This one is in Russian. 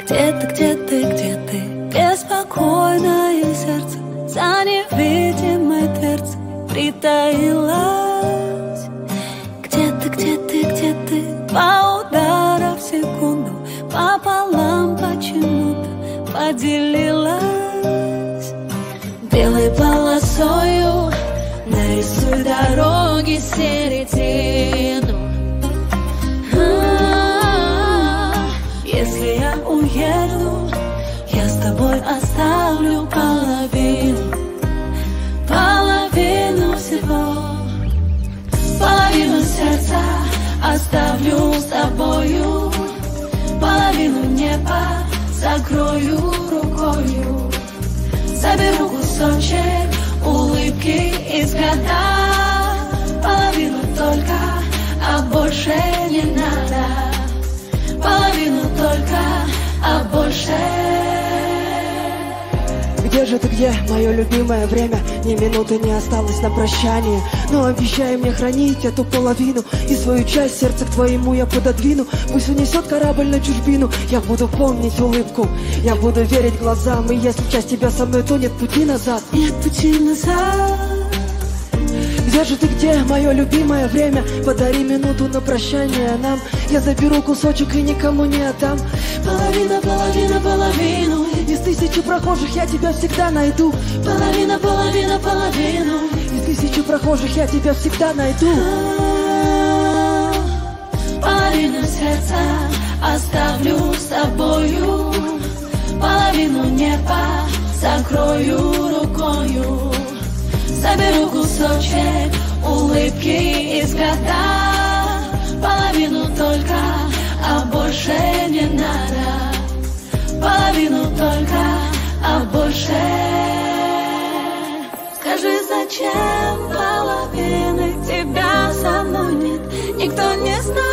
где ты, беспокойное сердце за невидимой дверцей притаилась. Где ты, два удара в секунду пополам почему-то поделилась. Белой полосою нарисуй дороги середину. Если я уеду, я с тобой оставлю половину всего. Половину сердца оставлю с тобою, половину неба закрою рукою. Заберу кусочек улыбки и взгляда, половину только, а больше не надо. Половину только, а больше. Где же ты, где, мое любимое время? Ни минуты не осталось на прощание, но обещай мне хранить эту половину, и свою часть сердца к твоему я пододвину. Пусть унесет корабль на чужбину, я буду помнить улыбку, я буду верить глазам, и если часть тебя со мной, то нет пути назад. Нет пути назад. Где же ты, где, мое любимое время? Подари минуту на прощание нам. Я заберу кусочек и никому не отдам. Половину. Из тысячи прохожих я тебя всегда найду. Половину. Из тысячи прохожих я тебя всегда найду. Половину сердца оставлю с тобою, половину неба закрою рукою. Заберу кусочек улыбки и взгляда, половину только, а больше не надо. Половину только, а больше. Скажи, зачем половины тебя со мной нет? Никто не знает.